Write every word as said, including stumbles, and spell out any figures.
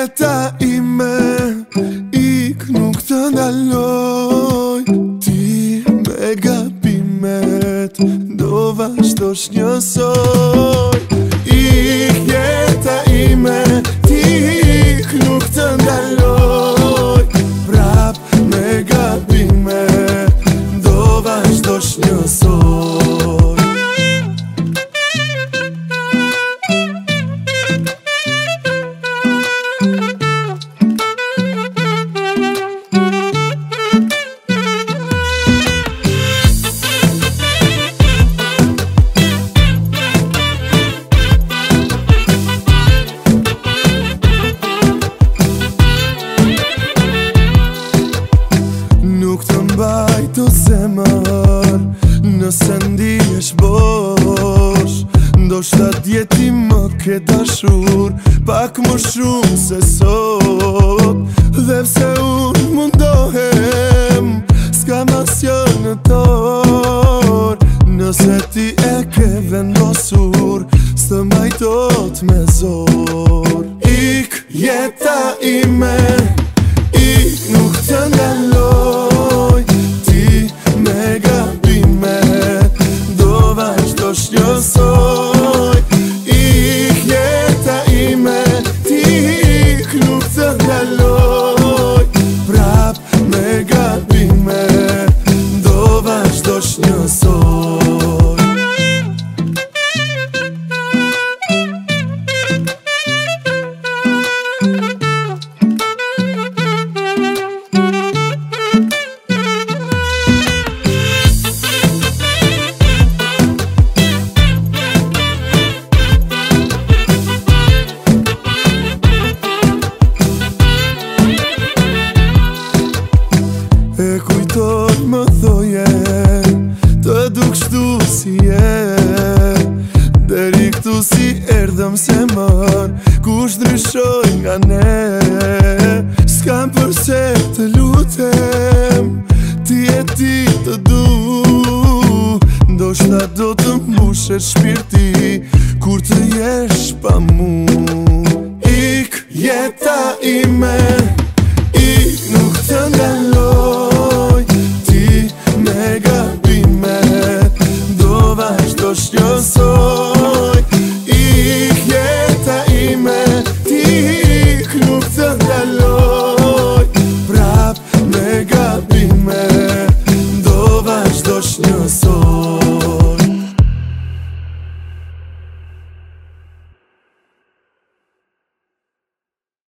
jeta ime, ik nuk të ndaloj. Ti me gabimet do vazhdosh njësoj. Ik jeta ime, ti ik nuk të ndaloj. Prap me gabimet do vazhdosh njësoj. Nuk të mbajt o zemër, nëse ndihesh bosh. Ndoshta djeti më ke dashur pak më shumë se sot. Dhe pse unë mundohem, s'ka masjo në tor. Nëse ti e ke vendosur, s'të mbajtot me zor. Ik jeta ime, ik nuk të ndaloj. Ti me gabimet do vazhdosh njësoj. Ik jeta ime, ti ik nuk të ndaloj. Prap me gabimet do vazhdosh njësoj. E kujtoj më thoje, të duk shtu si je. Deri këtu si erdhëm se mër, kush ndryshoj nga ne. S'kam përse të lutem, ti e ti të du. Ndoshta do të mbushet shpirti, kur të jesh pa mu. Ik jeta ime, ik nuk të ndaloj. Ti me gabimet do vazhdosh njësoj. Ik jeta ime, ti ik nuk të ndaloj. Prap me gabimet do vazhdosh njësoj.